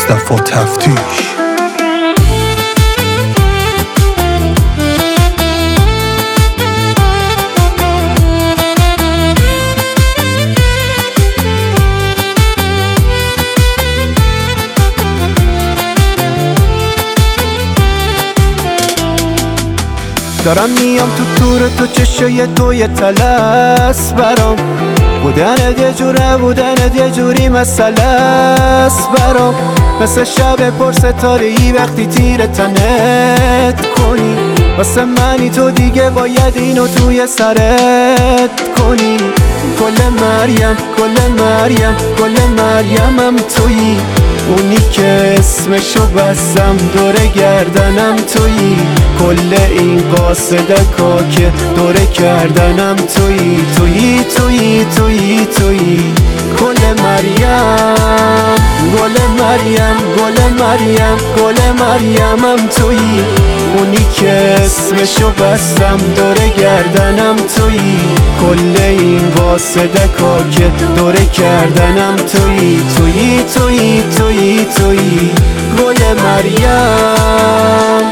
مصطفی تفتیش. دارم میام تو تور تو چشای توی تلس برام، بودنت یه جوره بودنت یه جوری مسئله است برام، مثل شب پر ستاره‌ای وقتی تیر تنت کنی، واسه منی تو دیگه باید اینو توی سرت کنی. کل مریم کل مریم کل مریمم تویی، اونی که اسمشو بستم دوره گردنم تویی، کل این قاصدکا که دوره کردنم تویی تویی تویی تویی تویی. گل مریم گل مریم گل مریم گل مریمم تویی، اونی که اسمشو بستم دوره گردنم تویی، کل این قاصدکا که دوره کردنم تویی تویی تویی تویی تویی. گل مریم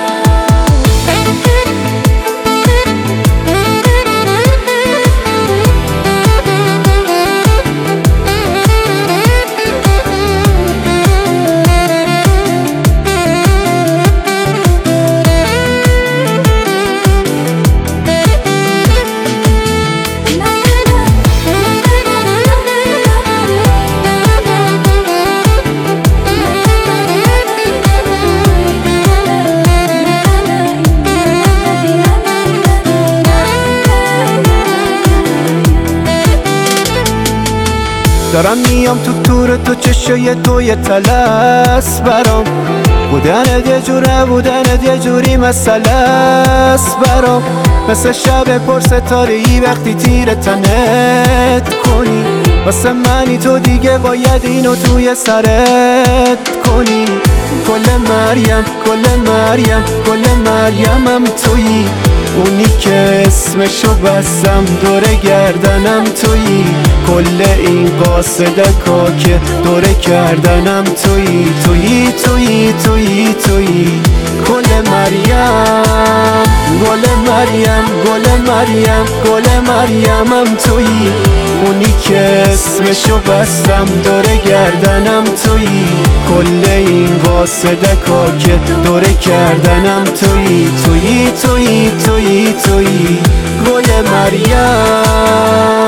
دارم میام تو تور تو چشای توی تلس برام، بودنت یه جوره بودنت یه جوری مسئله است برام، مثل شب پر ستاره‌ای وقتی تیر تنت کنی، واسه منی تو دیگه باید اینو توی سرت کنی. کل مریم کل مریم کل مریمم تویی، اونی که اسمشو بستم دوره گردنم تویی، کل این قاصدکا که دوره کردنم تویی تویی تویی تویی تویی. گل مریم گل مریم گل مریم گل مریمم تویی، اونی که اسمشو بستم دوره گردنم تویی، کل این قاصدکا که دوره کردنم تویی تویی تویی تویی تویی. گل مریم